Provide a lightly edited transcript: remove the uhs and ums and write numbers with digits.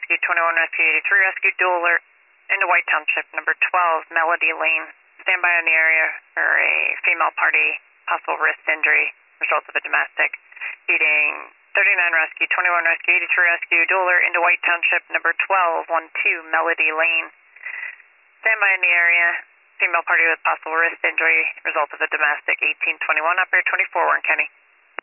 Rescue 21 Rescue 83 Rescue dual alert into White Township, number 12, Melody Lane. Stand by in the area for a female party, possible wrist injury, result of a domestic. Heating 39 Rescue 21 Rescue 83 Rescue dual alert into White Township, number 12, 12 Melody Lane. Stand by in the area, female party with possible wrist injury, result of a domestic. 1821, operator 24, Warren County.